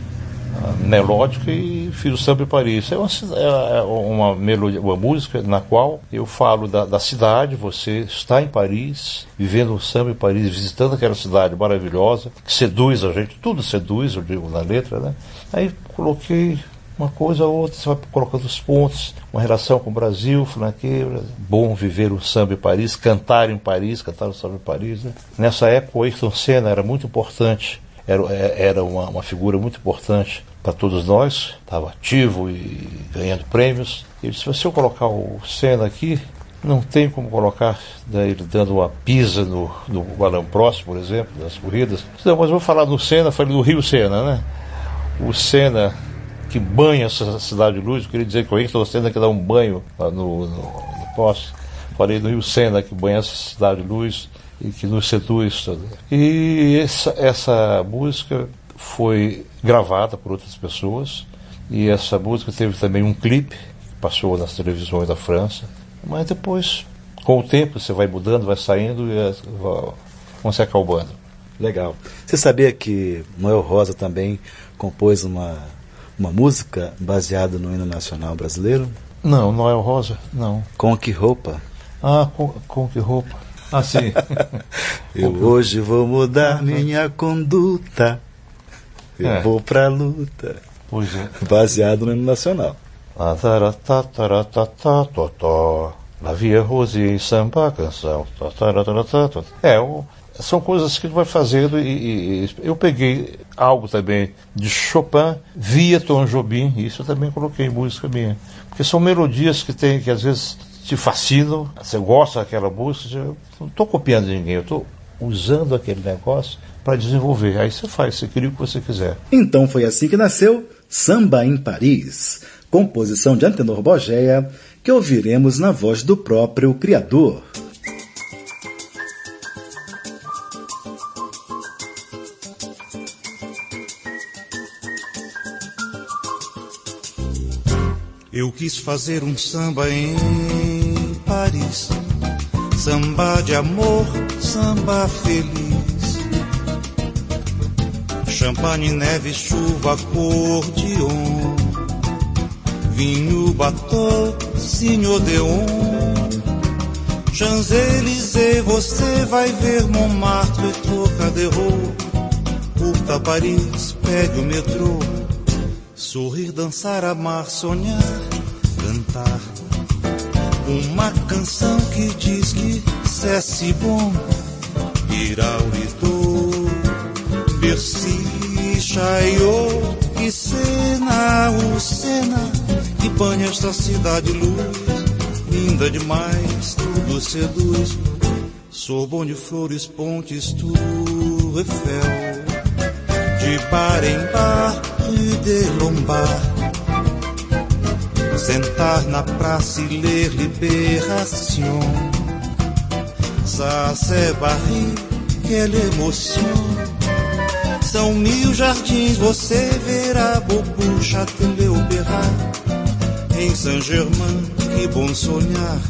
melódica e fiz o Samba em Paris. É uma, é uma, melodia, uma música na qual eu falo da, da cidade, você está em Paris, vivendo o samba em Paris, visitando aquela cidade maravilhosa, que seduz a gente, tudo seduz, eu digo na letra, né? Aí coloquei uma coisa ou outra, você vai colocando os pontos, uma relação com o Brasil, falando que bom viver o samba em Paris, cantar em Paris, cantar o samba em Paris, né? Nessa época o Ayrton Senna era muito importante, era, era uma, uma figura muito importante para todos nós, estava ativo e ganhando prêmios. Ele disse, se eu colocar o Senna aqui, não tem como colocar, né, ele dando uma pisa no, no Alain Prost, por exemplo, nas corridas. Não, mas vou falar no Senna, falei do Rio Sena, né? O Senna que banha essa cidade de luz, eu queria dizer que o Ayrton Senna que dá um banho no, no, no Prost. Falei do Rio Sena que banha essa cidade de luz e que nos seduz. E essa, essa música foi gravada por outras pessoas, e essa música teve também um clipe que passou nas televisões da França, mas depois, com o tempo, você vai mudando, vai saindo e vão se acalmando. Legal. Você sabia que Noel Rosa também compôs uma, uma música baseada no hino nacional brasileiro? Não, Noel Rosa, não. Com que roupa? Ah, com, com que roupa? Ah, sim. Eu hoje vou mudar minha conduta. Eu é. vou pra luta. Pois é. Baseado no hino nacional. La Via Rose em samba, canção. É, o, são coisas que ele vai fazendo e, e eu peguei algo também de Chopin via Tom Jobim, e isso eu também coloquei em música minha. Porque são melodias que tem, que às vezes te fascinam, você gosta daquela música, eu não estou copiando de ninguém, eu estou usando aquele negócio para desenvolver. Aí você faz, você cria o que você quiser. Então foi assim que nasceu Samba em Paris, composição de Antenor Bogéia, que ouviremos na voz do próprio criador. Eu quis fazer um samba em Paris, samba de amor, samba feliz. Champanhe, neve, chuva, acordeon, vinho, batom, Senhor Deon. Champs-Élysées, você vai ver Montmartre, Trocadéro. Curta Paris, pegue o metrô, sorrir, dançar, amar, sonhar, cantar uma canção que diz que c'est bom. Iraurito, Bercy, Chaillot, que cena, o Sena, que banha esta cidade luz, linda demais, tudo seduz. Sorbonne, flores, pontes, Tour Eiffel, de bar em bar, Rue des Lombards, sentar na praça e ler Libération. Ça c'est Paris, quelle émotion. São mil jardins, você verá Beaubourg, Châtelet, Opéra. Em Saint-Germain, que bom sonhar.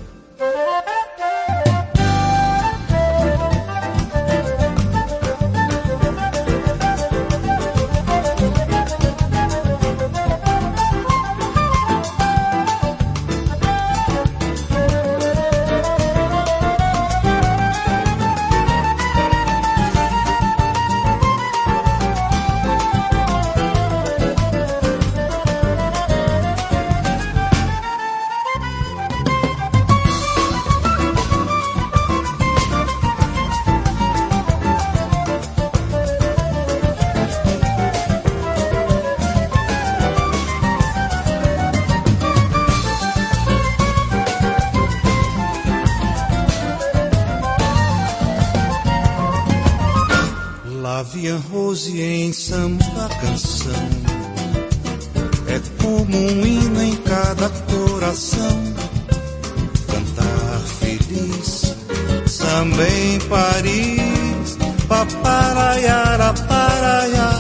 Flavian Rose em samba canção, é como um hino em cada coração. Cantar feliz, samba em Paris, paparaiara, paraiá,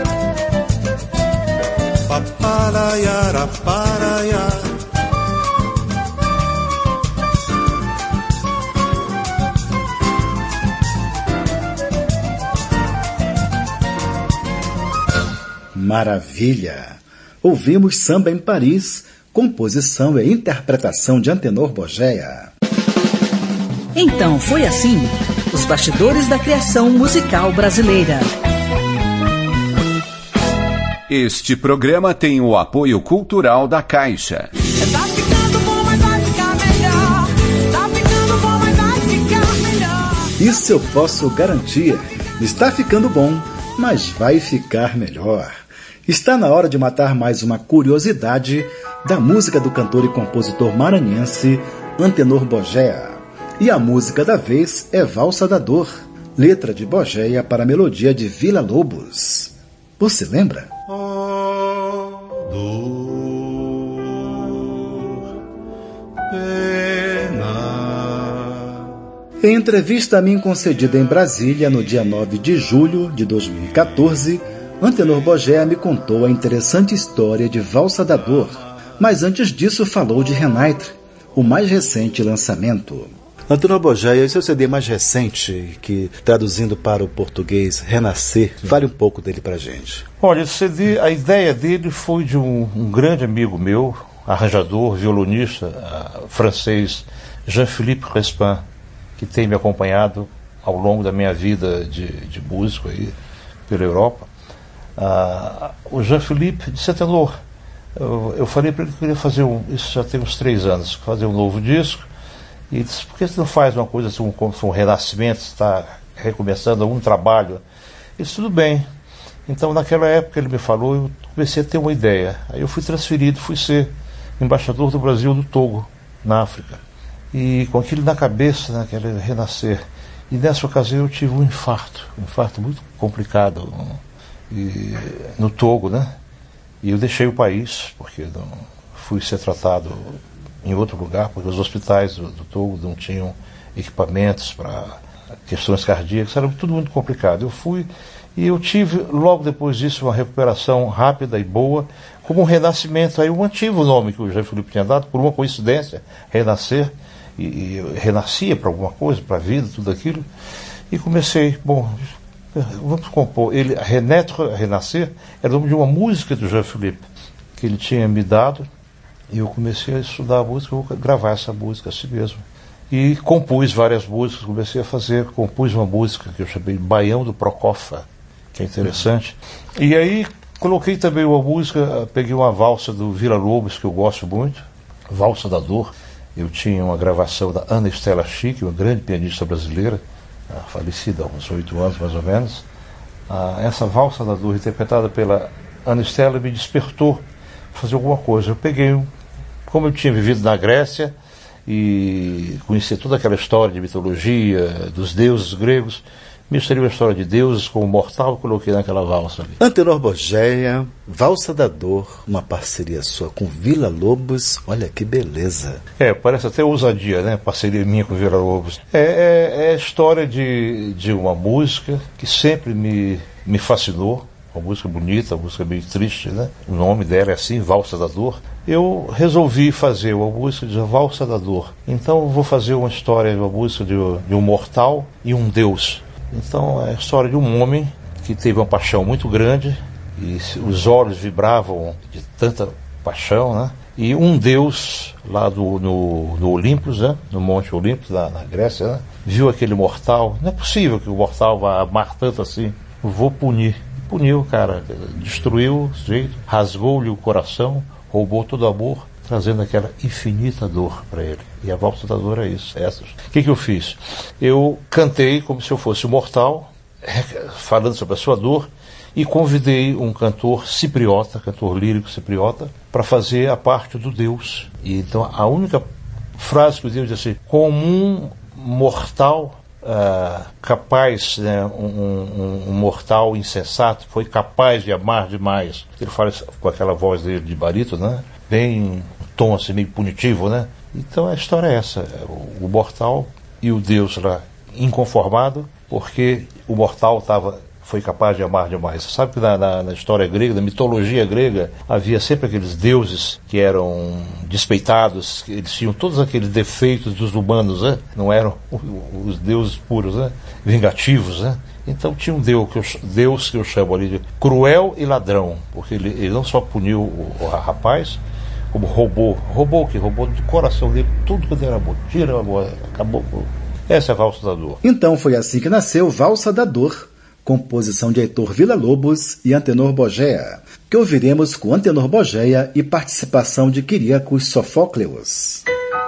paparaiara, paraiá. Maravilha! Ouvimos Samba em Paris, composição e interpretação de Antenor Bogea. Então foi assim, os bastidores da criação musical brasileira. Este programa tem o apoio cultural da Caixa. Tá ficando bom, mas vai ficar melhor. Tá ficando bom, mas vai ficar melhor. Isso eu posso garantir. Está ficando bom, mas vai ficar melhor. Está na hora de matar mais uma curiosidade da música do cantor e compositor maranhense Antenor Bogea. E a música da vez é Valsa da Dor, letra de Bogea para a melodia de Vila Lobos. Você lembra? Oh, dor, pena. Em entrevista a mim concedida em Brasília no dia nove de julho de dois mil e quatorze, Antenor Bogea me contou a interessante história de Valsa da Dor, mas antes disso falou de Renaitre, o mais recente lançamento. Antenor Bogea, esse é o C D mais recente, que, traduzindo para o português, Renascer. Fale um pouco dele pra gente. Olha, esse C D, a ideia dele foi de um, um grande amigo meu, arranjador, violonista, uh, francês, Jean-Philippe Crespin, que tem me acompanhado ao longo da minha vida de, de músico aí, pela Europa. Uh, o Jean-Philippe disse: Antenor, eu, eu falei para ele que eu queria fazer um, isso já tem uns três anos, fazer um novo disco. E disse: por que você não faz uma coisa assim, como um renascimento, está recomeçando algum trabalho? Eu disse: tudo bem. Então, naquela época, ele me falou, eu comecei a ter uma ideia. Aí eu fui transferido, fui ser embaixador do Brasil no Togo, na África. E com aquilo na cabeça, né, aquele renascer. E nessa ocasião eu tive um infarto, um infarto muito complicado e, no Togo, né? E eu deixei o país, porque não, fui ser tratado em outro lugar, porque os hospitais do, do Togo não tinham equipamentos para questões cardíacas, era tudo muito complicado. Eu fui e eu tive, logo depois disso, uma recuperação rápida e boa, como um renascimento. Aí eu mantive o nome que o Jean-Philippe tinha dado, por uma coincidência, Renascer, e, e eu renascia para alguma coisa, para a vida, tudo aquilo, e comecei, bom, vamos compor. Ele, Renaître, Renascer, era o nome de uma música do Jean-Philippe, que ele tinha me dado. E eu comecei a estudar a música, vou gravar essa música assim mesmo. E compus várias músicas, comecei a fazer, compus uma música que eu chamei Baião do Prokoffa, que é interessante. E aí coloquei também uma música, peguei uma valsa do Vila Lobos, que eu gosto muito, Valsa da Dor. Eu tinha uma gravação da Ana Estela Chique, uma grande pianista brasileira, falecida há uns oito anos mais ou menos. Essa Valsa da Dor, interpretada pela Ana Estela, me despertou fazer alguma coisa. Eu peguei um Como eu tinha vivido na Grécia e conhecia toda aquela história de mitologia, dos deuses gregos, misturei a história de deuses com o mortal e coloquei naquela valsa ali. Antenor Bogea, Valsa da Dor, uma parceria sua com Vila Lobos, olha que beleza. É, parece até ousadia, né? Parceria minha com Vila Lobos. É, é, é a história de, de uma música que sempre me, me fascinou. Uma música bonita, uma música meio triste, né? O nome dela é assim, Valsa da Dor. Eu resolvi fazer uma música de Valsa da Dor. Então eu vou fazer uma história, uma música de, de um mortal e um deus. Então é a história de um homem que teve uma paixão muito grande e os olhos vibravam de tanta paixão, né? E um deus lá do, no, no Olympus, né? No Monte Olympus, na, na Grécia, né? Viu aquele mortal. Não é possível que o mortal vá amar tanto assim. Vou punir. Puniu o cara, destruiu o sujeito, rasgou-lhe o coração, roubou todo o amor, trazendo aquela infinita dor para ele. E a Valsa da Dor é isso. É essas. O que, que eu fiz? Eu cantei como se eu fosse um mortal, falando sobre a sua dor, e convidei um cantor cipriota, cantor lírico cipriota, para fazer a parte do Deus. E então a única frase que o Deus disse assim: como um mortal Uh, capaz, né, um, um, um mortal insensato foi capaz de amar demais. Ele fala com aquela voz dele de barítono, né, bem um tom assim meio punitivo, né? Então a história é essa: o, o mortal e o Deus lá inconformado porque o mortal tava, foi capaz de amar demais. Você sabe que na, na, na história grega, na mitologia grega, havia sempre aqueles deuses que eram despeitados, que eles tinham todos aqueles defeitos dos humanos, né? Não eram os deuses puros, né? Vingativos, né? Então tinha um Deus que eu, Deus que eu chamo ali de cruel e ladrão, porque ele, ele não só puniu o, o rapaz, como roubou, roubou o que? Roubou do coração dele tudo que era amor. Tira o amor, acabou. Essa é a Valsa da Dor. Então foi assim que nasceu Valsa da Dor, composição de Heitor Villa-Lobos e Antenor Bogea, que ouviremos com Antenor Bogea e participação de Kyriakos Sofócleos.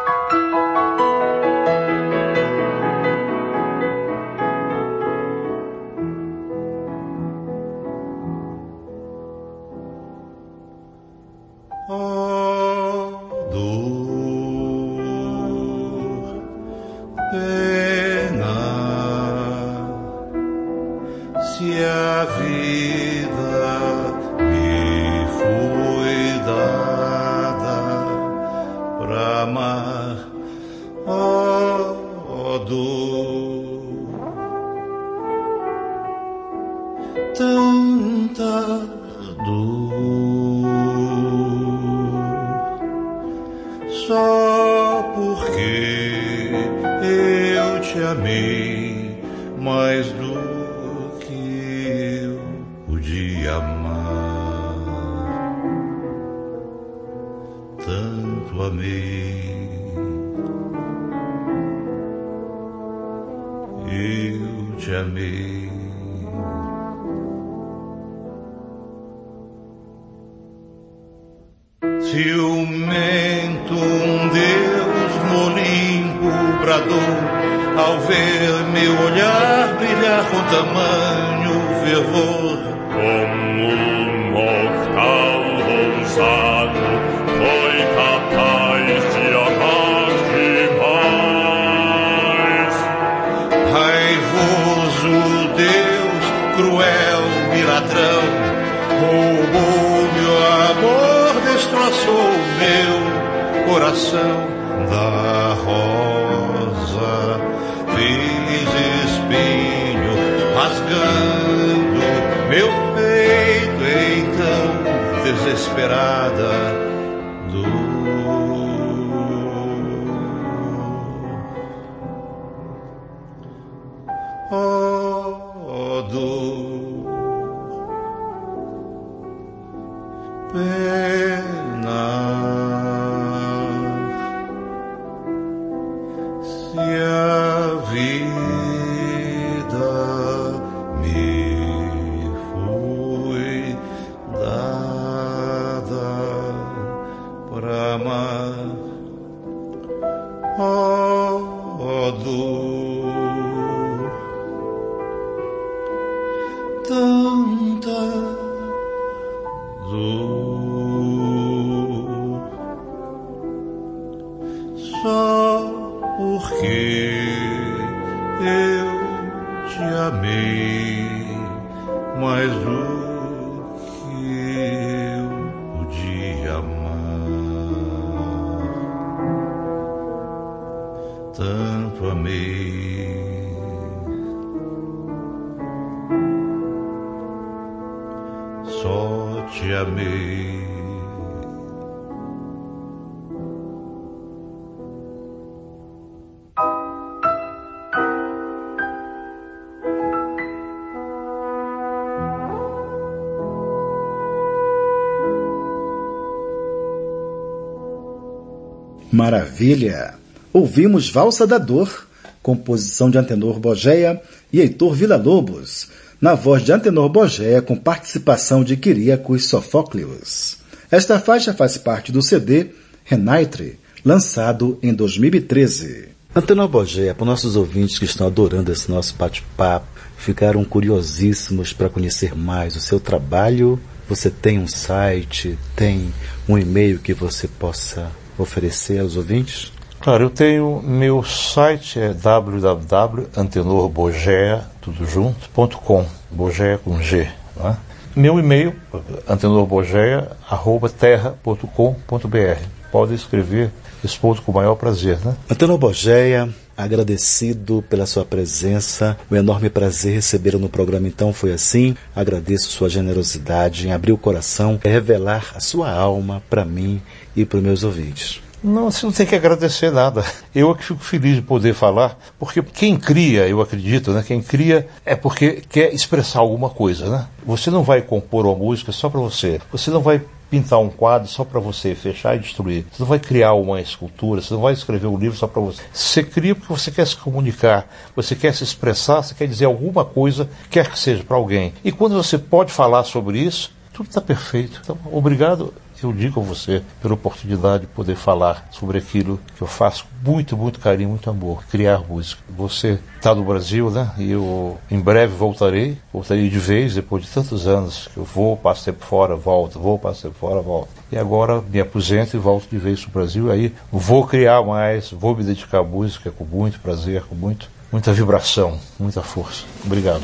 Ciumento um Deus no Olimpo bradou, ao ver meu olhar brilhar com tamanho fervor. Como um mortal ousado foi capaz de amar demais. Raivoso Deus, cruel e ladrão, roubou meu amor, destroçou meu coração. Da rosa fez espinho, rasgando meu peito, então desesperada dor. Oh, dor, pena, se a vida me foi dada pra amar. Oh, dor, tanta dor, só porque eu te amei mais do que eu podia amar. Tanto amei, só te amei. Maravilha! Ouvimos Valsa da Dor, composição de Antenor Bogea e Heitor Villa-Lobos, na voz de Antenor Bogea com participação de Kyriakos Sofócleos. Esta faixa faz parte do C D Renaitre, lançado em dois mil e treze. Antenor Bogea, para os nossos ouvintes que estão adorando esse nosso bate-papo, ficaram curiosíssimos para conhecer mais o seu trabalho, você tem um site, tem um e-mail que você possa oferecer aos ouvintes? Claro, eu tenho, meu site é w w w ponto antenor bogea, tudo junto, ponto com, Bogea com G. Né? Meu e-mail, antenorbogea, arroba terra ponto com ponto b r. Pode escrever, respondo com o maior prazer. Né? Antenor Bogea, agradecido pela sua presença, um enorme prazer recebê-lo no programa. Então foi assim, agradeço sua generosidade em abrir o coração e revelar a sua alma para mim e para os meus ouvintes. Não, você não tem que agradecer nada. Eu é que fico feliz de poder falar, porque quem cria, eu acredito, né? Quem cria é porque quer expressar alguma coisa, né? Você não vai compor uma música só para você. Você não vai pintar um quadro só para você fechar e destruir. Você não vai criar uma escultura, você não vai escrever um livro só para você. Você cria porque você quer se comunicar, você quer se expressar, você quer dizer alguma coisa, quer que seja para alguém. E quando você pode falar sobre isso, tudo está perfeito. Então, obrigado, eu digo a você, pela oportunidade de poder falar sobre aquilo que eu faço com muito, muito carinho, muito amor, criar música. Você está no Brasil, né? E eu em breve voltarei, voltarei de vez, depois de tantos anos que eu vou, passo tempo fora, volto, vou, passo tempo fora, volto. E agora me aposento e volto de vez para o Brasil, e aí vou criar mais, vou me dedicar à música com muito prazer, com muito, muita vibração, muita força. Obrigado.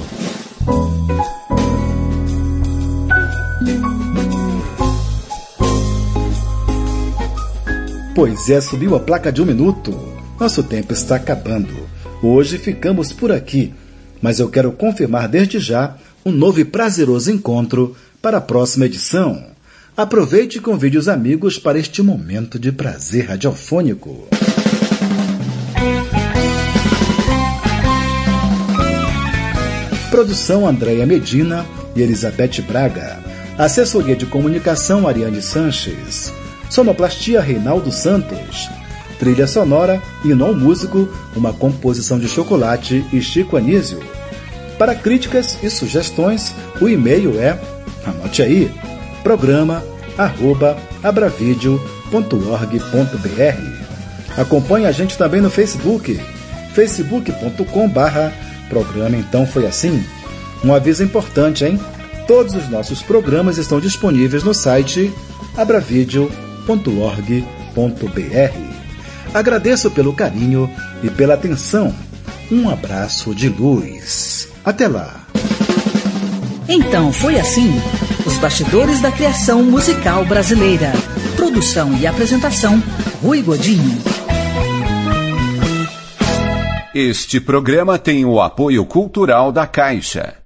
Pois é, subiu a placa de um minuto. Nosso tempo está acabando. Hoje ficamos por aqui, mas eu quero confirmar desde já um novo e prazeroso encontro para a próxima edição. Aproveite e convide os amigos para este momento de prazer radiofônico. Produção Andréia Medina e Elizabeth Braga. Assessoria de comunicação Ariane Sanches. Sonoplastia Reinaldo Santos. Trilha sonora Hino ao Músico, uma composição de Chocolate e Chico Anísio. Para críticas e sugestões, o e-mail é, anote aí, programa arroba abravideo ponto org ponto br. Acompanhe a gente também no Facebook, facebook ponto com barra programa Então Foi Assim. Um aviso importante, hein? Todos os nossos programas estão disponíveis no site abravideo ponto org ponto br. Agradeço pelo carinho e pela atenção. Um abraço de luz. Até lá. Então Foi Assim, os bastidores da criação musical brasileira. Produção e apresentação, Rui Godinho. Este programa tem o apoio cultural da Caixa.